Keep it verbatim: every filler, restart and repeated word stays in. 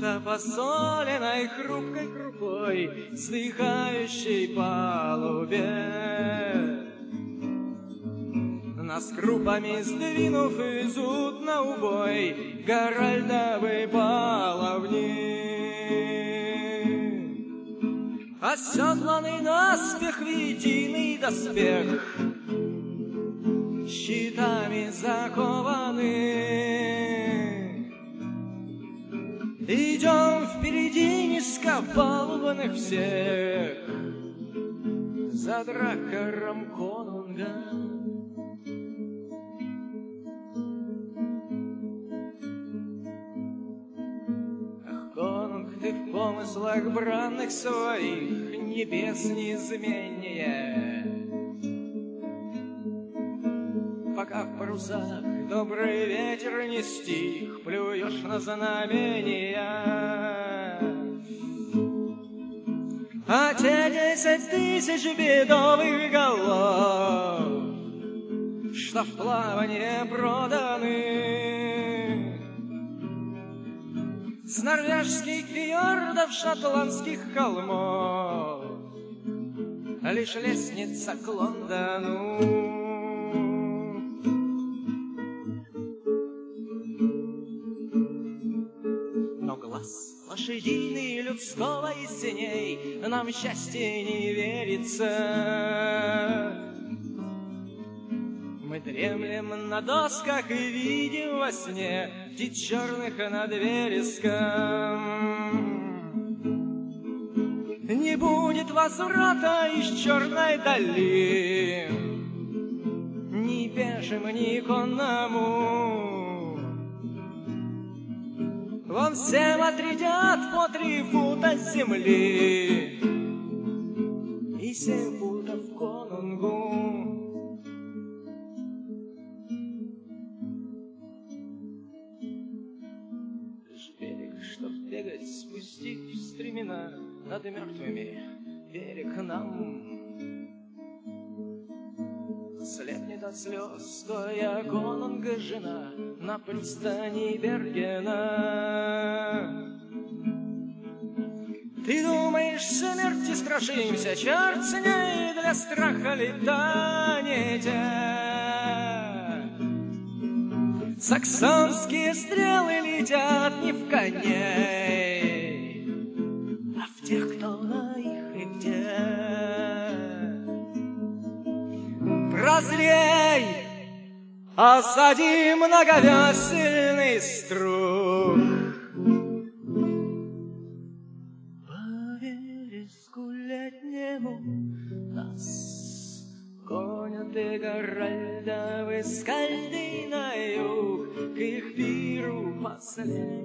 будто посоленной хрупкой крупой, вздыхающей палубе. Нас крупами сдвинув изут на убой Горальдовы баловни. Оседланный наспех в единый доспех, щитами закованы, идем впереди низкопалубных всех за дракаром конунга. Ты в помыслах бранных своих небес неизменнее. Пока в парусах добрый ветер не стих, плюешь на знамения. А те десять тысяч бедовых голов, что в плавание проданы, с норвежских фьордов, шотландских холмов, лишь лестница к Лондону. Но глаз лошадиный людского и синей нам счастье не верится. Мы дремлем на досках и видим во сне птиц черных над вереском. Не будет возврата из черной дали ни пешим, ни конному. Вон всем отрядят по три фута земли и семь футов конунгу. Чтоб бегать, спустив стремена над мертвыми, берег нам слепнет от слез, стоя конунга жена на пристани Бергена. Ты думаешь, смерти страшимся, черт с ней, для страха летаете. Саксонские стрелы летят не в коней, а в тех, кто на их и где. Прозрей, осади многовесельный струк. По вереску летнему нас гонят и Горальдовы скальды на юг к их пиру последнему.